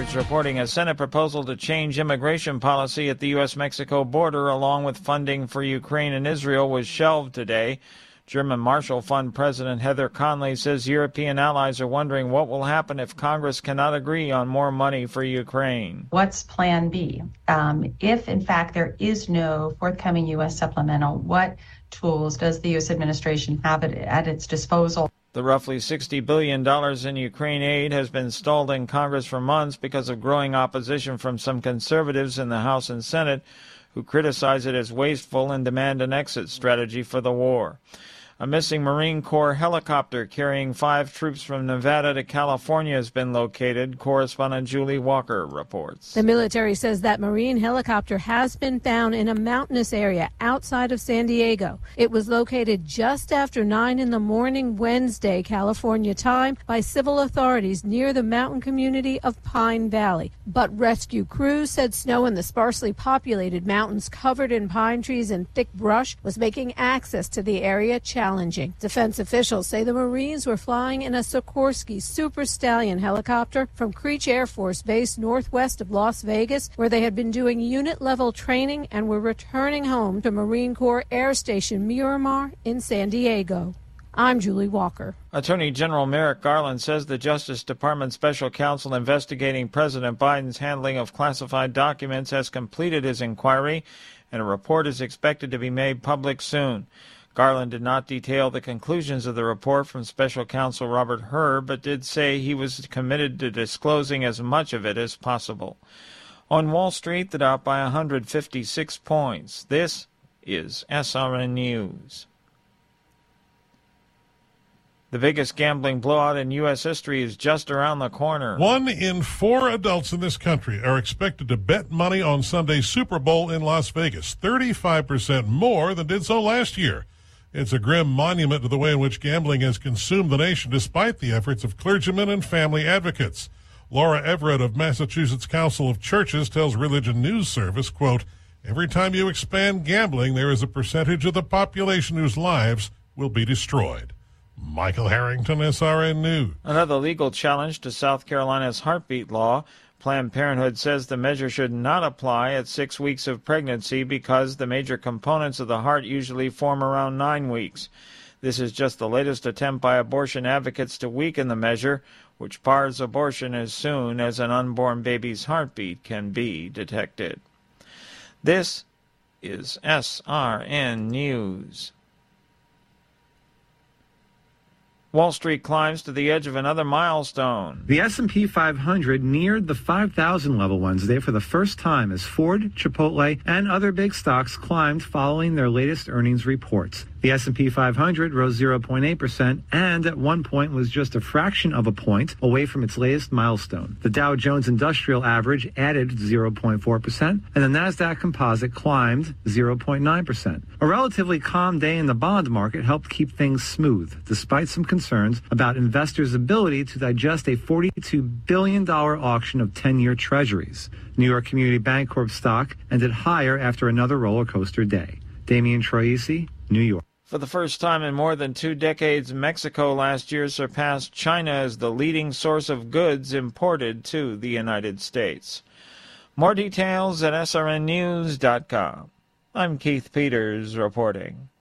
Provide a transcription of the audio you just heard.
Peters reporting a Senate proposal to change immigration policy at the U.S.-Mexico border along with funding for Ukraine and Israel was shelved today. German Marshall Fund President Heather Conley says European allies are wondering what will happen if Congress cannot agree on more money for Ukraine. What's Plan B? If, in fact, there is no forthcoming U.S. supplemental, what tools does the U.S. administration have at its disposal? The roughly $60 billion in Ukraine aid has been stalled in Congress for months because of growing opposition from some conservatives in the House and Senate who criticize it as wasteful and demand an exit strategy for the war. A missing Marine Corps helicopter carrying 5 troops from Nevada to California has been located. Correspondent Julie Walker reports. The military says that Marine helicopter has been found in a mountainous area outside of San Diego. It was located just after 9 in the morning Wednesday, California time, by civil authorities near the mountain community of Pine Valley. But rescue crews said snow in the sparsely populated mountains covered in pine trees and thick brush was making access to the area challenging. Defense officials say the Marines were flying in a Sikorsky Super Stallion helicopter from Creech Air Force Base northwest of Las Vegas, where they had been doing unit-level training and were returning home to Marine Corps Air Station Miramar in San Diego. I'm Julie Walker. Attorney General Merrick Garland says the Justice Department Special Counsel investigating President Biden's handling of classified documents has completed his inquiry, and a report is expected to be made public soon. Garland did not detail the conclusions of the report from Special Counsel Robert Hur, but did say he was committed to disclosing as much of it as possible. On Wall Street, the Dow by 156 points. This is SRN News. The biggest gambling blowout in U.S. history is just around the corner. 1 in 4 adults in this country are expected to bet money on Sunday's Super Bowl in Las Vegas, 35% more than did so last year. It's a grim monument to the way in which gambling has consumed the nation, despite the efforts of clergymen and family advocates. Laura Everett of Massachusetts Council of Churches tells Religion News Service, quote, "Every time you expand gambling, there is a percentage of the population whose lives will be destroyed." Michael Harrington, SRN News. Another legal challenge to South Carolina's heartbeat law. Planned Parenthood says the measure should not apply at 6 weeks of pregnancy because the major components of the heart usually form around 9 weeks. This is just the latest attempt by abortion advocates to weaken the measure, which bars abortion as soon as an unborn baby's heartbeat can be detected. This is SRN News. Wall Street climbs to the edge of another milestone. The S&P 500 neared the 5,000 level Wednesday for the first time as Ford, Chipotle, and other big stocks climbed following their latest earnings reports. The S&P 500 rose 0.8% and at one point was just a fraction of a point away from its latest milestone. The Dow Jones Industrial Average added 0.4% and the Nasdaq Composite climbed 0.9%. A relatively calm day in the bond market helped keep things smooth, despite some concerns about investors' ability to digest a $42 billion auction of 10-year treasuries. New York Community Bancorp stock ended higher after another roller coaster day. Damian Troisi, New York. For the first time in more than 2 decades, Mexico last year surpassed China as the leading source of goods imported to the United States. More details at srnnews.com. I'm Keith Peters reporting.